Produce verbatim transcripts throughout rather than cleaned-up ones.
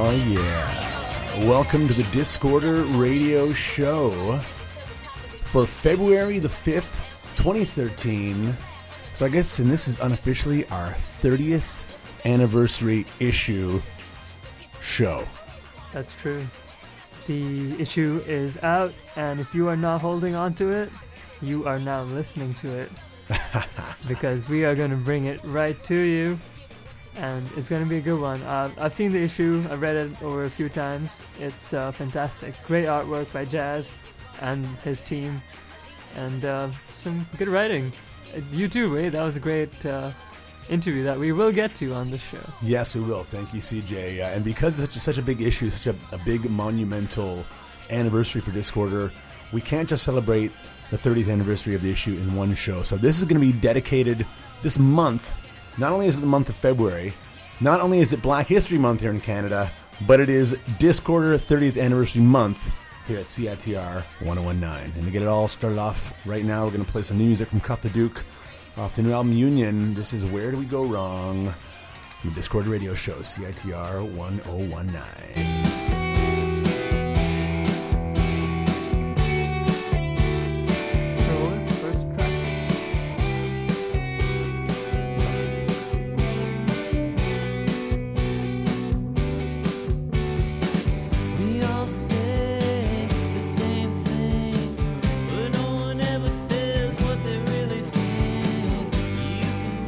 Oh, yeah. Welcome to the Discorder Radio Show for February the fifth, twenty thirteen. So I guess, and this is unofficially our thirtieth anniversary issue show. That's true. The issue is out, and if you are not holding on to it, you are now listening to it. Because we are going to bring it right to you, and it's going to be a good one. Uh, I've seen the issue. I've read it over a few times. It's uh, fantastic. Great artwork by Jazz and his team, and uh, some good writing. Uh, you too, Wade. That was a great uh, interview that we will get to on the show. Yes, we will. Thank you, C J. Uh, and because it's such a, such a big issue, such a, a big monumental anniversary for Discorder, we can't just celebrate the thirtieth anniversary of the issue in one show. So this is going to be dedicated this month. Not only is it the month of February, not only is it Black History Month here in Canada, but it is Discorder thirtieth anniversary month here at C I T R one oh one nine. And to get it all started off right now, we're going to play some new music from Cuff the Duke off the new album Union. This is Where Do We Go Wrong? The Discorder Radio Show, C I T R one oh one nine.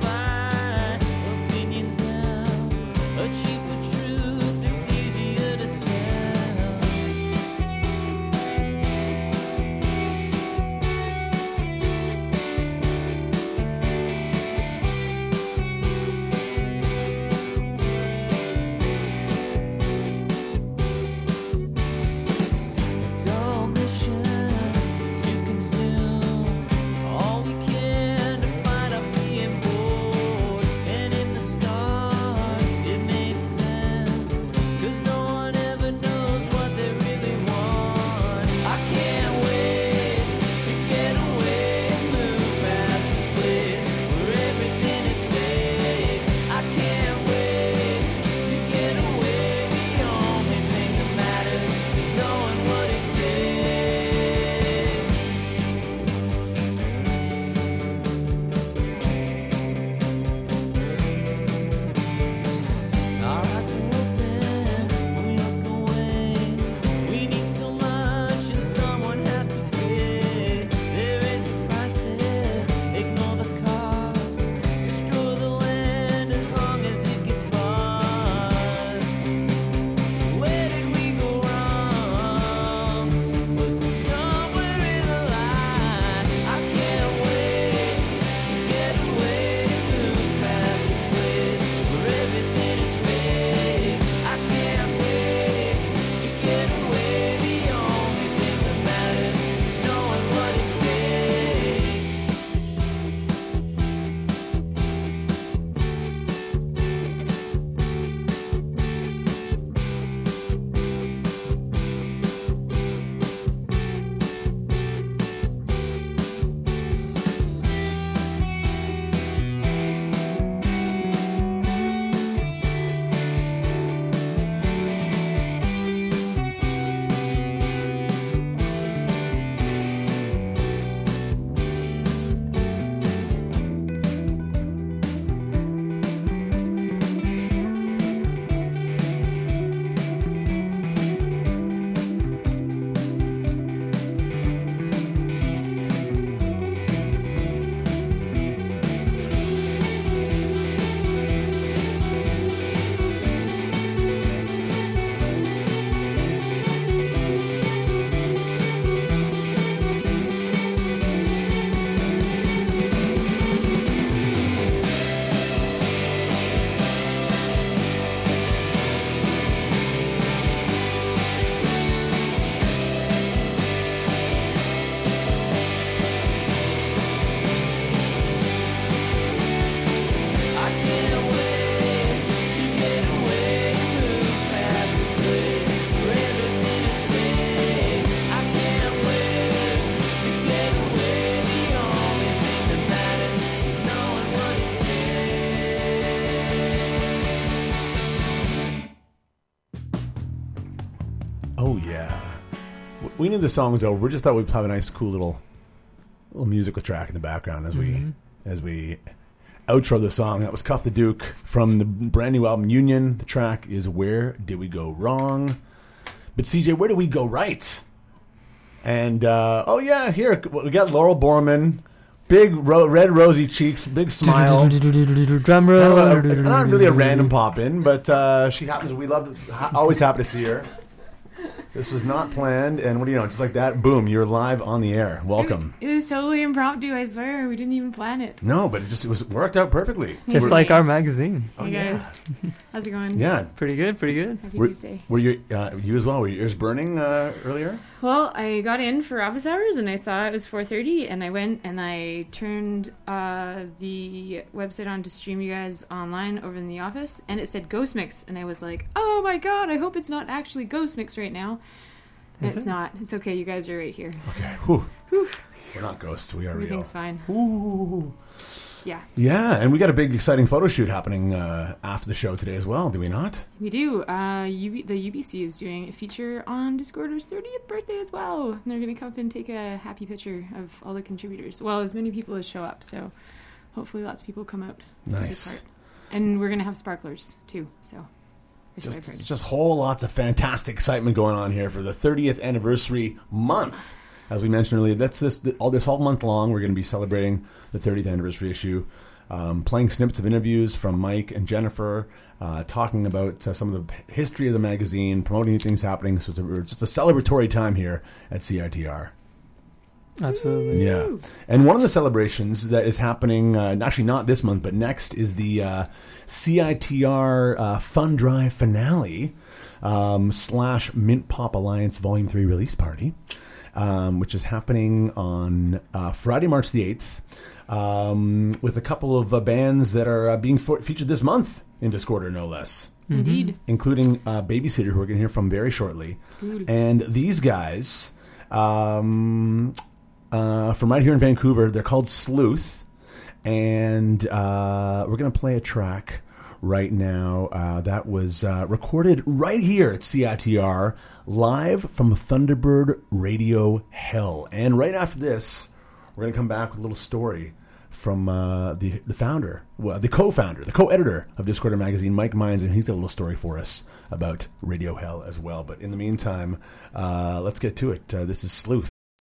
Cheaper truth, it's easier to we knew the song was over. We just thought we'd have a nice, cool little little musical track in the background as Mhm. we as we outro the song. That was Cuff the Duke from the brand new album Union. The track is Where Did We Go Wrong? But C J, where did we go right? And uh, oh yeah, here we got Laurel Borman, big ro- red rosy cheeks, big smile. Drum Kind roll. of a- not really a random pop in, but uh, she happens. We love, ha- always happy to see her. This was not planned, and what do you know? Just like that, boom! You're live on the air. Welcome. It was totally impromptu, I swear. We didn't even plan it. No, but it just it was worked out perfectly. Just Hey. like our magazine. Oh, Hey yeah. guys, how's it going? Yeah. Pretty good, pretty good. Happy Were, Tuesday. were you uh, you as well? Were your ears burning uh, earlier? Well, I got in for office hours and I saw it was four thirty, and I went and I turned uh, the website on to stream you guys online over in the office, and it said Ghost Mix, and I was like, oh my god, I hope it's not actually Ghost Mix right now. And Is it's it? not. It's okay. You guys are right here. Okay. Whew. We're not ghosts. We are real. Everything's fine. Ooh. Yeah, Yeah, and we got a big, exciting photo shoot happening uh, after the show today as well. Do we not? we do. Uh, U B, the U B C is doing a feature on Discorder's thirtieth birthday as well. And they're going to come up and take a happy picture of all the contributors. Well, as many people as show up. So hopefully lots of people come out. to take Nice. part. And we're going to have sparklers too. So which I've Just, heard. just whole lots of fantastic excitement going on here for the thirtieth anniversary month. As we mentioned earlier, that's this all this all month long. We're going to be celebrating the thirtieth anniversary issue, um, playing snippets of interviews from Mike and Jennifer, uh, talking about uh, some of the history of the magazine, promoting new things happening. So it's, a, it's just a celebratory time here at C I T R. Absolutely. Yeah. And one of the celebrations that is happening, uh, actually not this month, but next, is the uh, C I T R uh, Fun Drive finale um, slash Mint Pop Alliance Volume three release party, um, which is happening on uh, Friday, March the eighth, um, with a couple of uh, bands that are uh, being for- featured this month in Discorder, no less, Indeed. including uh, Babysitter, who we're going to hear from very shortly. Cool. And these guys, um, uh, from right here in Vancouver, they're called Sleuth, and uh, we're going to play a track right now uh, that was uh, recorded right here at C I T R, live from Thunderbird Radio Hell. And right after this, we're going to come back with a little story from uh, the the founder, well, the co-founder, the co-editor of Discorder Magazine, Mike Mines, and he's got a little story for us about Radio Hell as well. But in the meantime, uh, let's get to it. Uh, this is Sleuth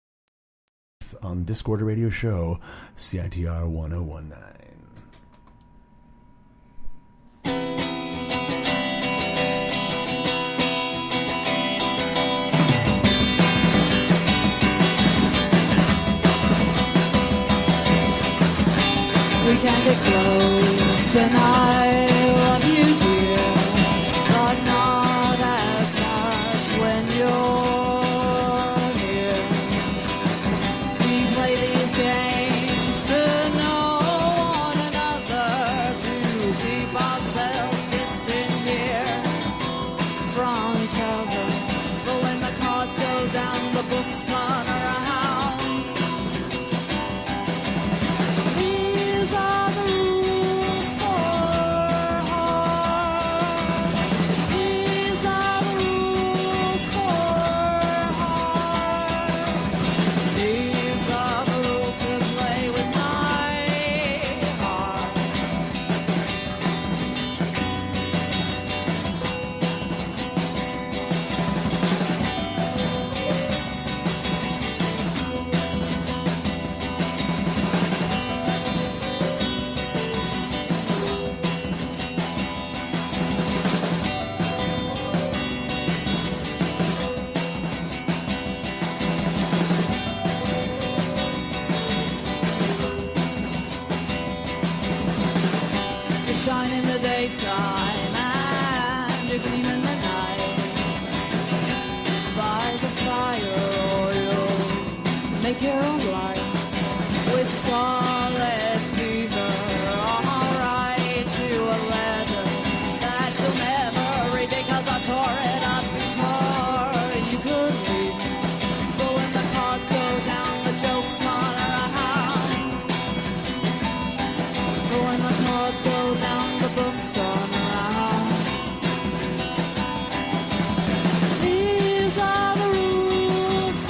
on Discorder Radio Show, C I T R one oh one nine. We can't get close, and I love you, dear, but not as much when you're here. We play these games to know one another, to keep ourselves distant here from each other. But when the cards go down, the books on around. These are the rules for hearts. These are the rules for hearts. These are the rules to play with my heart. You shine in the daytime and you gleam in the night. By the fire, or you'll make your own light. With scarlet fever, I'll write you a letter that you'll never read because I tore it up before you could read. But when the cards go down, the joke's on around. But when the cards go down, the books on around. These are the rules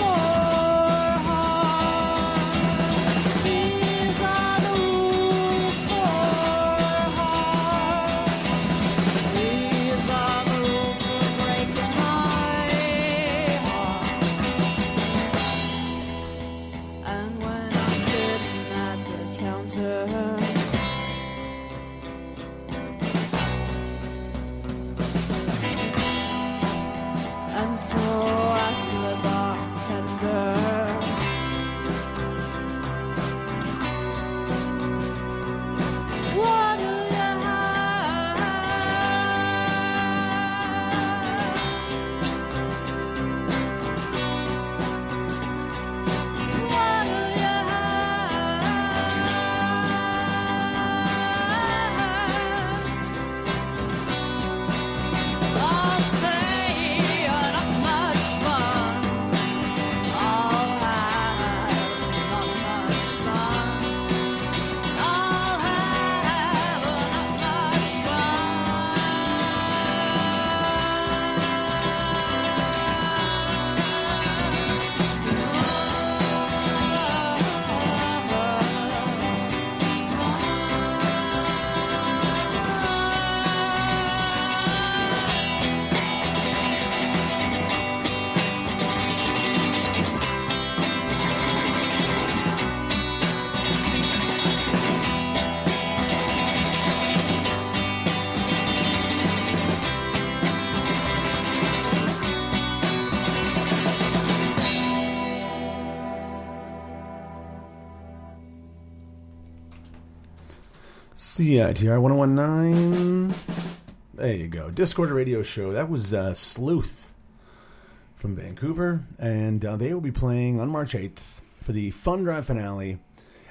C I T R ten nineteen. There you go. Discord Radio Show. That was uh, Sleuth from Vancouver. And uh, they will be playing on March eighth for the Fun Drive finale.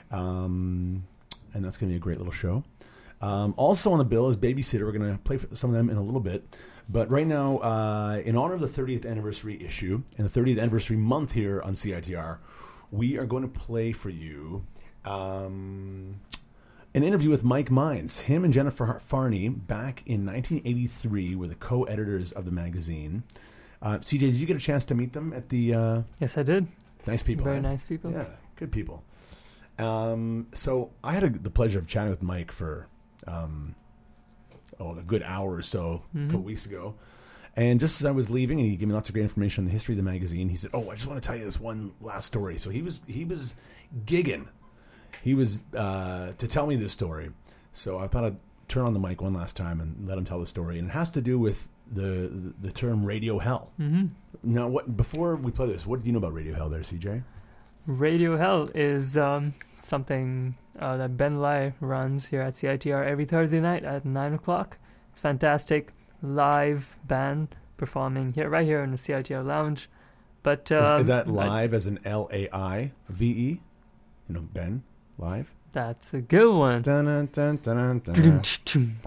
Um, and that's going to be a great little show. Um, also on the bill is Babysitter. We're going to play for some of them in a little bit. But right now, uh, in honor of the thirtieth anniversary issue and the thirtieth anniversary month here on C I T R, we are going to play for you um, an interview with Mike Mines. Him and Jennifer Farney, back in nineteen eighty-three, were the co-editors of the magazine. Uh, C J, did you get a chance to meet them at the... Uh, Yes, I did. nice people. Very eh? nice people. Yeah, good people. Um, so I had a, the pleasure of chatting with Mike for... Um, oh, a good hour or so Mm-hmm. a couple weeks ago. And just as I was leaving, and he gave me lots of great information on the history of the magazine, he said, oh, I just want to tell you this one last story. So he was he was gigging. He was uh, to tell me this story. So I thought I'd turn on the mic one last time and let him tell the story. And it has to do with the the, the term radio hell. Mm-hmm. Now, what before we play this, what do you know about radio hell there, C J? Radio Hell is um, something uh, that Ben Lai runs here at C I T R every Thursday night at nine o'clock. It's fantastic. Live band performing here, right here in the C I T R lounge. But um, is, is that I- live as an L A I V E? You know, Ben, live? that's a good one. Dun, dun, dun, dun, dun.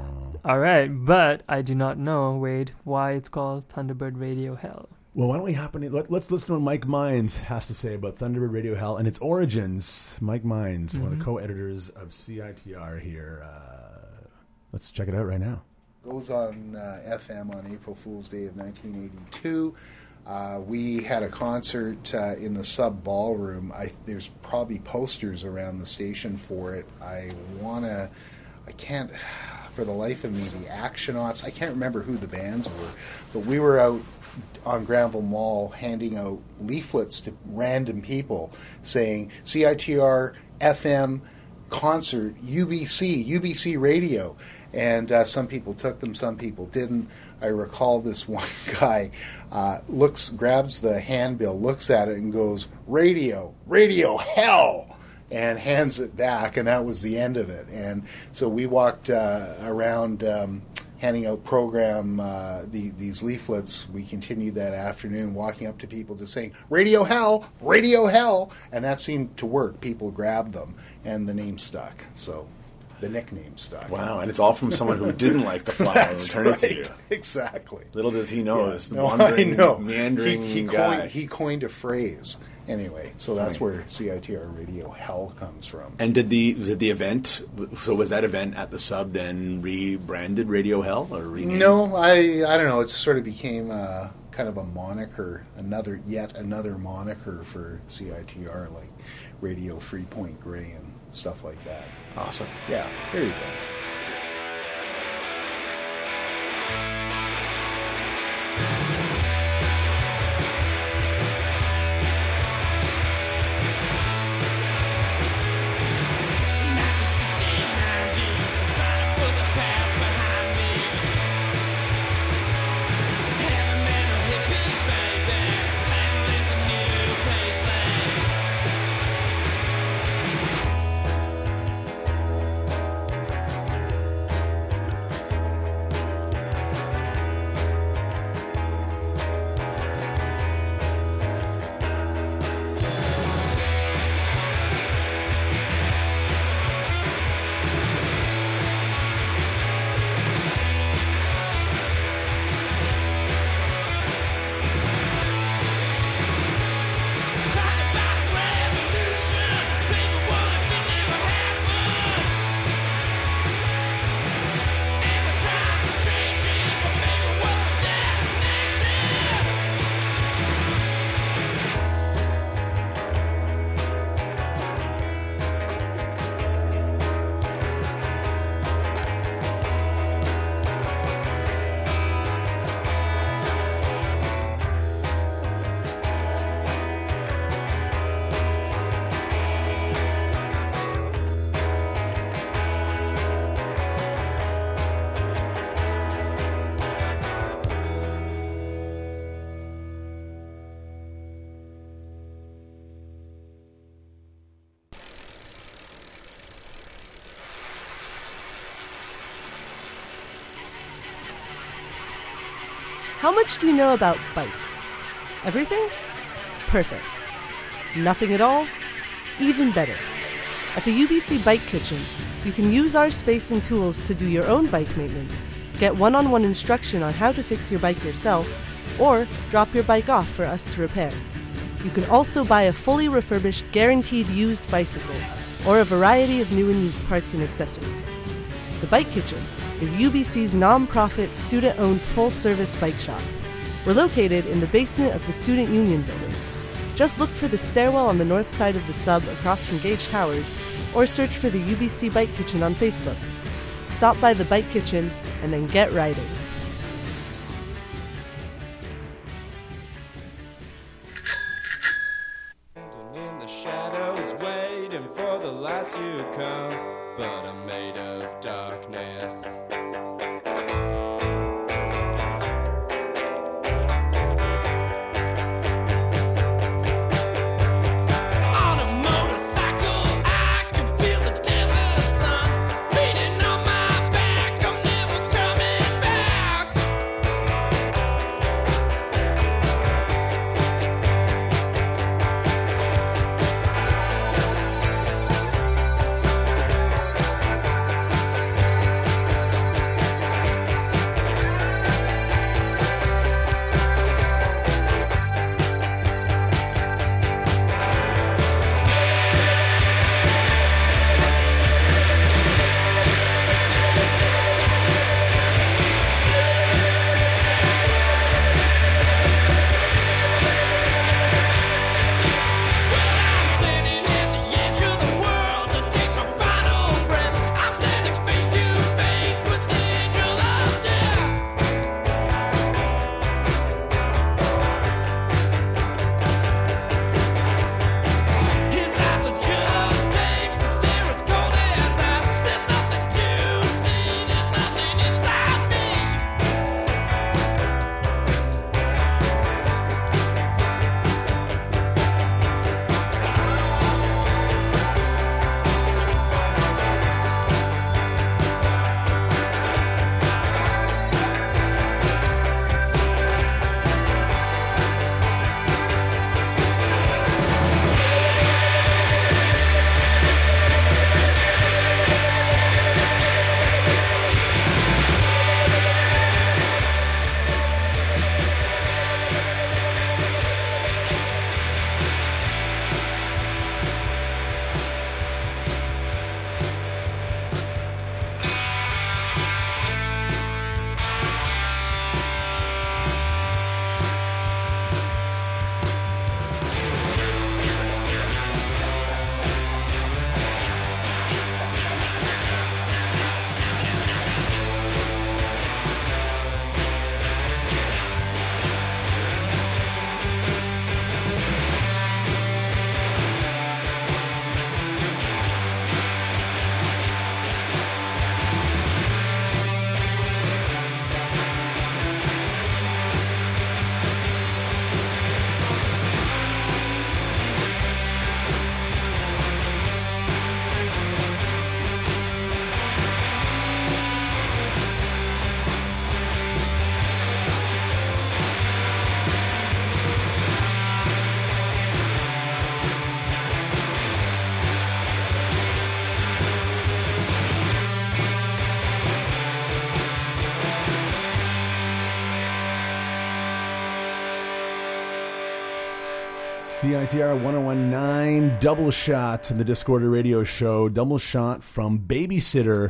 All right, but I do not know, Wade, why it's called Thunderbird Radio Hell. Well, why don't we happen to, let, let's listen to what Mike Mines has to say about Thunderbird Radio Hell and its origins. Mike Mines, one of the Mhm. co-editors of C I T R here. Uh, let's check it out right now. Goes on uh, F M on April Fool's Day of nineteen eighty-two. Uh, we had a concert uh, in the sub ballroom. I, there's probably posters around the station for it. I wanna, I can't, for the life of me, the Actionauts. I can't remember who the bands were, but we were out on Granville Mall handing out leaflets to random people saying C I T R F M concert U B C U B C radio, and uh, some people took them, some people didn't. I recall this one guy uh, looks, grabs the handbill, looks at it, and goes, "Radio, radio, hell!" and hands it back, and that was the end of it. And so we walked uh, around um, handing out program, uh, the, these leaflets. We continued that afternoon, walking up to people just saying, "Radio hell, radio hell," and that seemed to work. People grabbed them, and the name stuck. So the nickname stuck. Wow, and it's all from someone who didn't like the flower and That's returned it to you. right. Exactly. Little does he know Yeah. this No, wandering, I know. meandering he, he guy. Coined, he coined a phrase. Anyway, so that's Right. where C I T R Radio Hell comes from. And did the did the event? So was that event at the sub then rebranded Radio Hell or renamed? No, I I don't know. It sort of became uh, kind of a moniker, another yet another moniker for C I T R, like Radio Free Point Grey and stuff like that. Awesome. Yeah, there you go. How much do you know about bikes? Everything? Perfect. Nothing at all? Even better. At the U B C Bike Kitchen, you can use our space and tools to do your own bike maintenance, get one-on-one instruction on how to fix your bike yourself, or drop your bike off for us to repair. You can also buy a fully refurbished, guaranteed used bicycle, or a variety of new and used parts and accessories. The Bike Kitchen is U B C's non-profit, student-owned, full-service bike shop. We're located in the basement of the Student Union building. Just look for the stairwell on the north side of the sub across from Gage Towers, or search for the U B C Bike Kitchen on Facebook. Stop by the Bike Kitchen and then get riding. In the shadows, waiting for the light to come, but I'm made of darkness. C I T R one oh one point nine, Double Shot in the Discorder radio show. Double Shot from Babysitter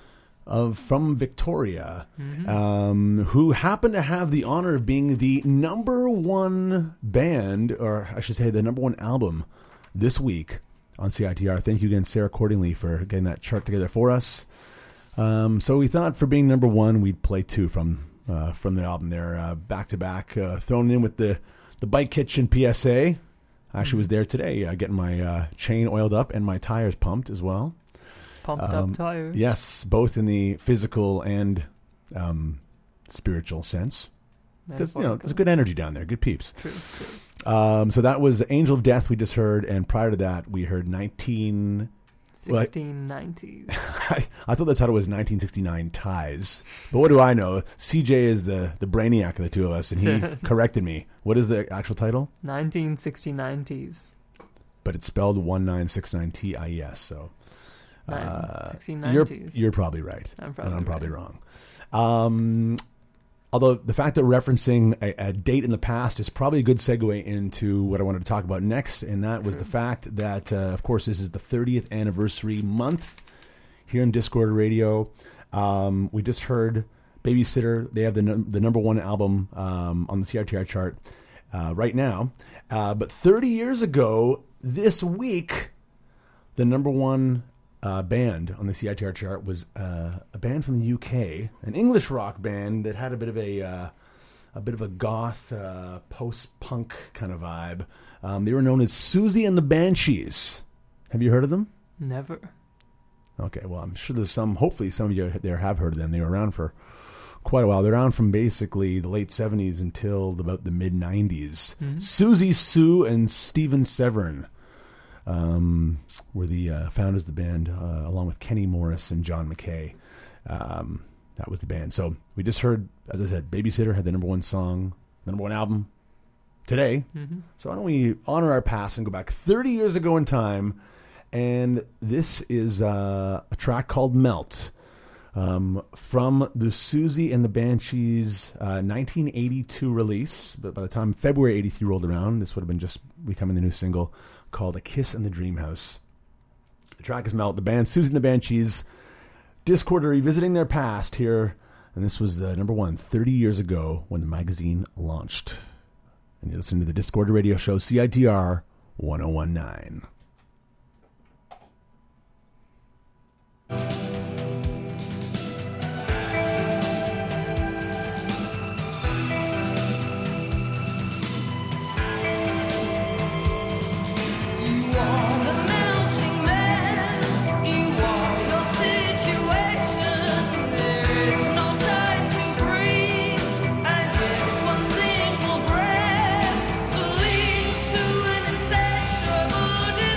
of from Victoria, Mm-hmm. um, who happened to have the honor of being the number one band, or I should say the number one album this week on C I T R. Thank you again, Sarah Cordingley, for getting that chart together for us. Um, so we thought for being number one, we'd play two from uh, from the album there, uh, back to back, uh, thrown in with the, the Bike Kitchen P S A. I actually was there today, uh, getting my uh, chain oiled up and my tires pumped as well. Pumped Um, up tires. Yes, both in the physical and um, spiritual sense. Because, you know, there's good energy down there, good peeps. True, true. Um, so that was Angel of Death we just heard, and prior to that we heard nineteen sixteen nineties. I, I thought the title was nineteen sixty-nine Ties. But what do I know? C J is the, the brainiac of the two of us, and he corrected me. What is the actual title? nineteen sixty-nine T's. But it's spelled one nine six nine T I E S, so... Uh, you're, you're probably right. I'm probably, and I'm probably right. wrong. Um, although the fact that referencing a, a date in the past is probably a good segue into what I wanted to talk about next, and that was True. the fact that, uh, of course, this is the thirtieth anniversary month here in Discord Radio. Um, we just heard Babysitter. They have the num- the number one album um, on the C I T R chart uh, right now. Uh, but thirty years ago, this week, the number one uh, band on the C I T R chart was uh, a band from the U K, an English rock band that had a bit of a uh, a bit of a goth uh, post-punk kind of vibe. Um, they were known as Susie and the Banshees. Have you heard of them? Never. Okay, well, I'm sure there's some, hopefully some of you there have heard of them. They were around for quite a while. They're around from basically the late seventies until about the mid-nineties. Mm-hmm. Susie Sue and Stephen Severn um, were the uh, founders of the band, uh, along with Kenny Morris and John McKay. Um, that was the band. So we just heard, as I said, Babysitter had the number one song, the number one album today. Mm-hmm. So why don't we honor our past and go back thirty years ago in time. And this is uh, a track called Melt um, from the Susie and the Banshees uh, nineteen eighty-two release. But by the time February eighty-three rolled around, this would have been just becoming the new single called A Kiss in the Dream House. The track is Melt. The band Susie and the Banshees, Discord are revisiting their past here. And this was the number one thirty years ago when the magazine launched. And you're listening to the Discord radio show C I T R one oh one nine. Leads to an insatiable desire.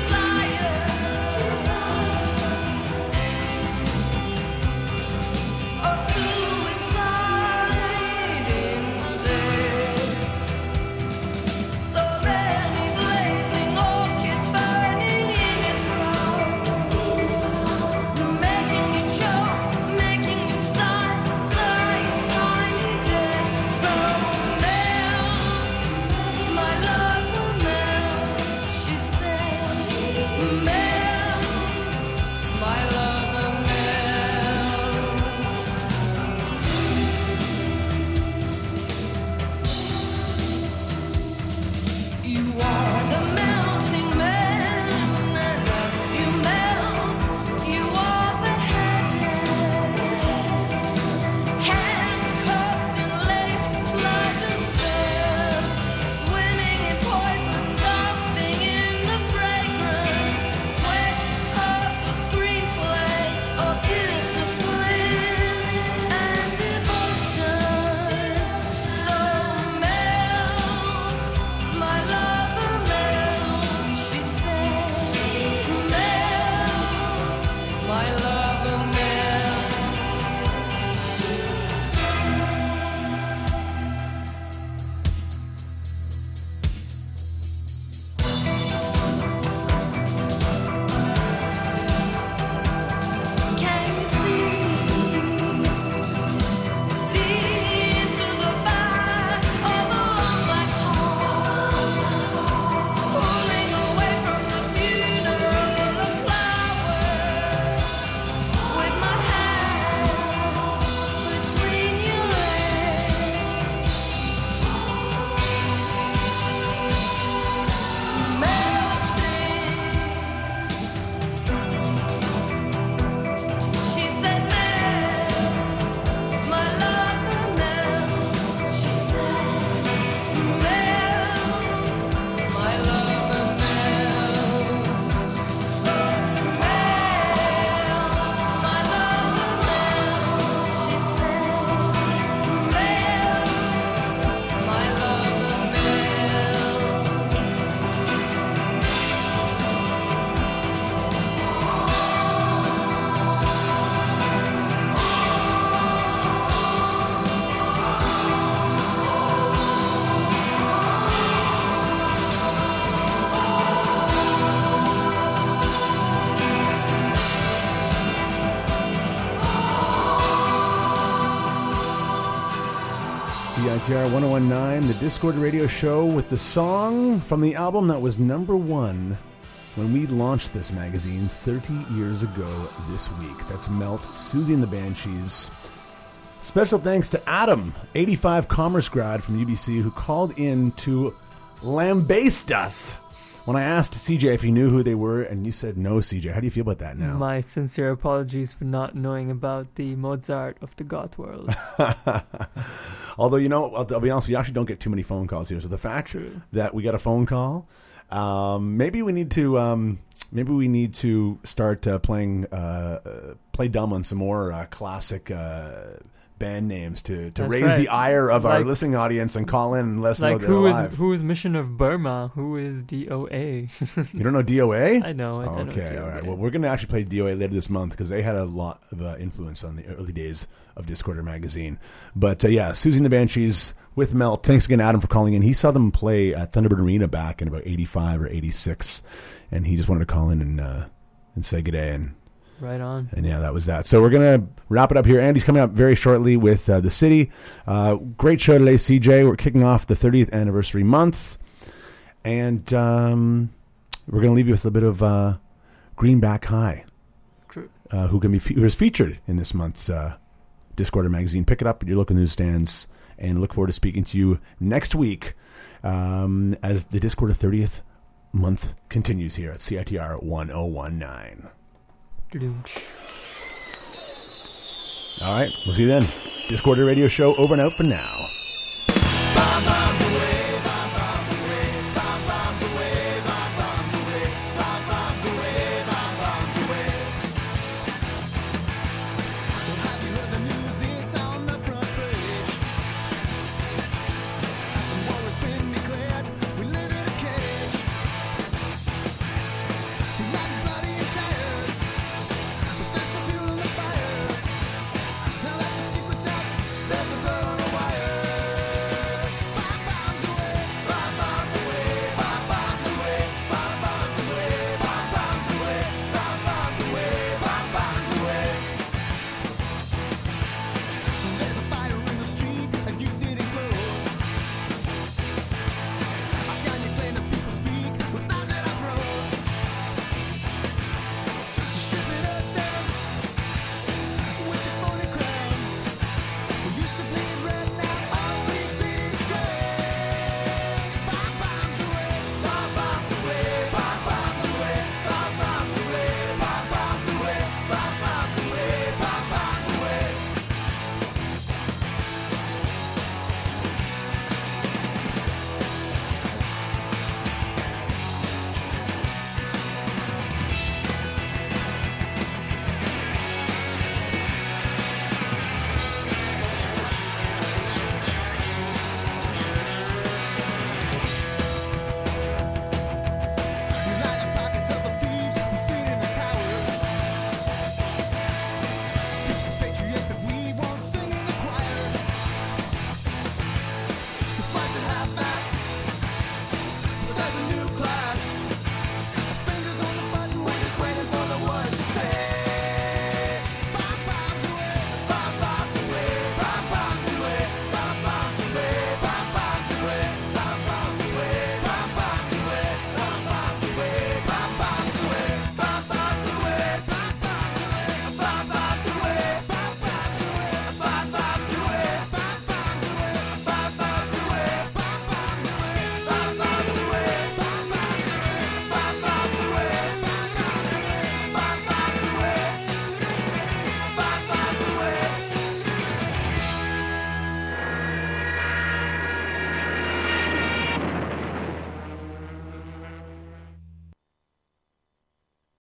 C I T R one oh one nine, the Discord radio show with the song from the album that was number one when we launched this magazine thirty years ago this week. That's Melt, Susie and the Banshees. Special thanks to Adam, eighty-five Commerce grad from U B C, who called in to lambaste us when I asked C J if he knew who they were, and you said no, C J. How do you feel about that now? My sincere apologies for not knowing about the Mozart of the goth world. Although, you know, I'll, I'll be honest, we actually don't get too many phone calls here. So the fact True. that we got a phone call, um, maybe we need to, um, maybe we need to start uh, playing, uh, uh, play dumb on some more uh, classic uh, band names to, to That's raise right. the ire of our Like- listening audience and call in and let us know Like they're who is alive. who is Mission of Burma? Who is D O A? You don't know D O A? I know. I don't know Okay, D O A. all right. Well, we're going to actually play D O A later this month because they had a lot of uh, influence on the early days of Discorder magazine. But uh, yeah, Susie and the Banshees with Melt. Thanks again, Adam, for calling in. He saw them play at Thunderbird Arena back in about eighty-five or eighty-six, and he just wanted to call in and uh, and say good day. And Right on. and yeah, that was that. So we're going to wrap it up here. Andy's coming up very shortly with uh, The City. Uh, great show today, C J. We're kicking off the thirtieth anniversary month. And um, we're going to leave you with a bit of uh, Greenback High, True. uh, who can be fe- who is featured in this month's uh, Discorder magazine. Pick it up at your local newsstands, and look forward to speaking to you next week um, as the Discorder thirtieth month continues here at C I T R one oh one nine. All right, we'll see you then. Discorder radio show over and out for now. Bye-bye.